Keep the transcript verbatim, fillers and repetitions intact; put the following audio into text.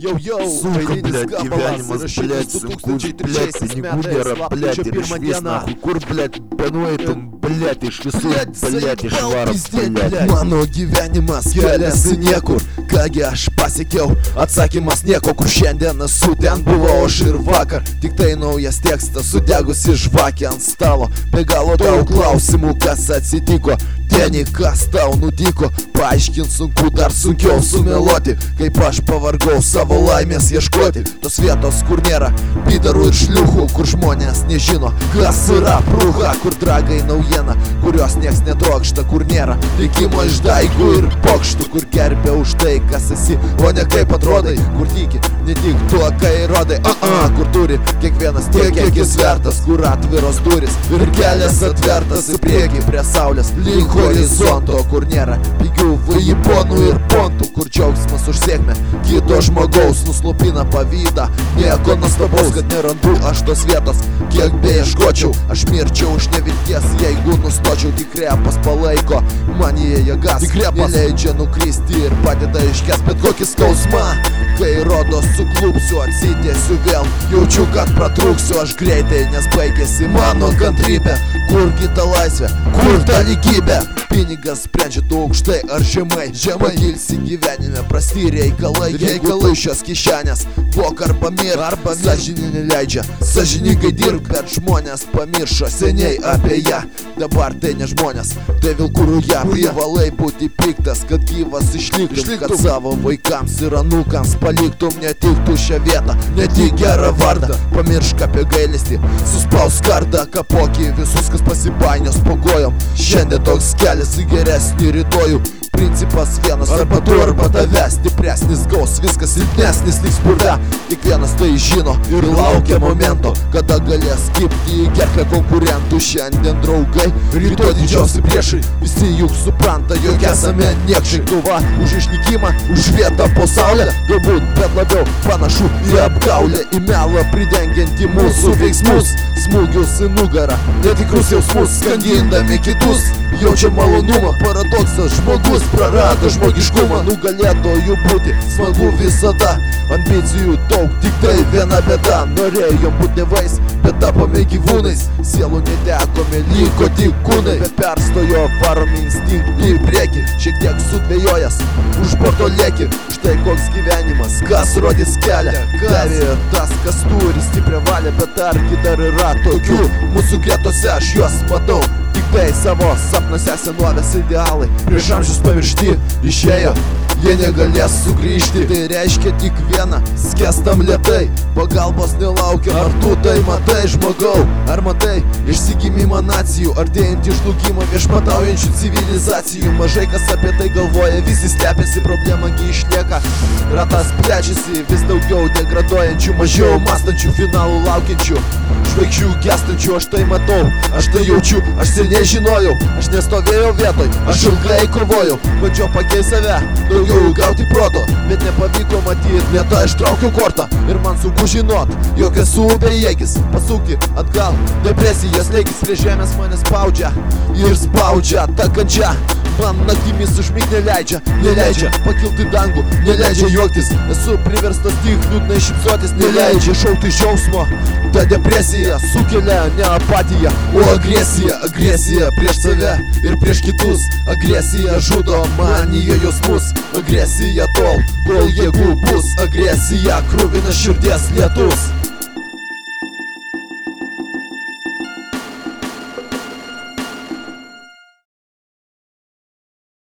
Jau, jau, Сука, блядь, gyvenimas, blядь, sunku, blядь, pinigų nėra, blядь, ir išvis nahui, kur, blядь, benueitum, blядь, iš visų, blядь, išvaras, blядь. Mano gyvenimas keliasi niekur, kągi aš pasiekiau, atsakymas nieko, kur šiandien esu, ten buvau aš ir vakar. Tik tai naujas tekstas, sudegusi žvakė ant stalo, be galo daug klausimų, kas atsitiko. Deni, kas tau nutiko, paaiškint sunku, dar sunkiau sumeluoti, kaip aš pavargau savo laimės ieškoti. Tos vietos, kur nėra pydarų ir šliuchų, kur žmonės nežino, kas yra prūha, kur dragai naujiena, kurios nieks netrokšta, kur nėra likimo išdaigų ir pokštų, kur gerbė už tai, kas esi, o ne kaip atrodai, kur tiki, ne tik tuo, kai rodai, a, a, kur turi kiekvienas tiek, kiek jis vertas, kur atviros duris ir kelias atvertas į priekį prie saulės link horizonto, kur nėra pigių vaiponų ir pontų, kur džiaugsmas už sėkmę kito žmogaus nuslopina pavydą. Nieko nuostabaus, kad nerandu aš tos vietos, kiek beieškočiau, aš mirčiau iš nevilties, jeigu nustočiau. Tik repas palaiko manyje jėgas, tik repas neleidžia nukristi ir padeda iškęst bet kokį skausmą. Kai rodos suklupsiu, atsitiesiu vėl, jaučiu, kad pratrūksiu aš greitai, nes baigėsi mano kantrybė. Kurgi ta laisvė, kur ta lygybė? Pinigas sprendžia tu aukštai ar žemai, žemai ilsi gyvenime prasti reikalai, reikalai šios kišenės, vok arba mir, arba sąžinė neleidžia sąžiningai dirb, bet žmonės pamiršo seniai apie ją. Dabar tai ne žmonės, tai vilkų ruja, privalai būti piktas, kad gyvas išliktum, kad savo vaikams ir anūkams paliktum ne tik tuščią vietą, ne tik gerą vardą. Pamiršk apie gailestį, suspausk kardą, kapokį visus, kas pasibainios po kojom. Šiandien toks kelias į geresnį rytojų, principas vienas, arba tu, arba tave. Stipresnis gaus viskas, silpnesnis liks purve. Kiekvienas tai žino ir laukia momento, kada galės kibti į gerklę konkurentų. Šiandien draugai, rytoj didžiausi priešai, visi juk supranta, jog esame niekšai. Kova už išnykimą, už vietą po saulę, galbūt, bet labiau panašu į apgaulę, į melą pridengiantį mūsų veiksmus, smūgius į nugarą, netikrus jausmus, skandindami kitus. Jaučia malonumą, paradoksas, žmogus prarado žmogiškumą, nugalėtojų būti smagu visada. Ambicijų daug, tik tai viena bėda, norėjom būti tėvais, bet tapome gyvūnais. Sielų netekome, liko tik kūnai, bet perstojo varomi instinktų į priekį, šiek tiek sudvejojęs, už borto lėki. Štai koks gyvenimas, kas rodys kelią, gavė tas, kas turi stiprią valią, bet argi dar yra tokių mūsų gretose, aš juos matau. Tik tai savo sapnuose senovės idealai, prieš amžius pamiršti, išėjo, jie negalės sugrįžti. Tai reiškia tik viena, skęstam lėtai, pagalbos nelaukiam. Ar tu tai matai, žmogau, ar matai išsigimimą nacijų, artėjantį žlugimą viešpataujančių civilizacijų? Mažai kas apie tai galvoja, visi slepiasi, problema gi išlieka. Ratas plečiasi, vis daugiau degraduojančių, mažiau mąstančių, finalų laukiančių, žvaigždžių gęstančių. Aš tai matau, aš tai jaučiu, aš seniai žinojau, aš nestovėjau vietoj, aš ilgai kovojau, bandžiau pakeisti save, daugiau gauti proto, bet nepavyko matyt, vietą ištraukiau kortą ir man sunku žinot, jog esu bejėgis, pasukti atgal, depresijos lėgis prie žemės mane spaudžia ir spaudžia ta kančia. Man naktimis užmigt neleidžia, neleidžia pakilti dangų, neleidžia juoktis, esu priverstas tik liūdnai šypsotis, neleidžia šaukti džiaugsmo. Ta depresija sukelia ne apatiją, o agresiją, agresija prieš save ir prieš kitus. Agresija žudo manyje jausmus, agresija tol, kol jėgų bus, agresija kruvina širdies lietus.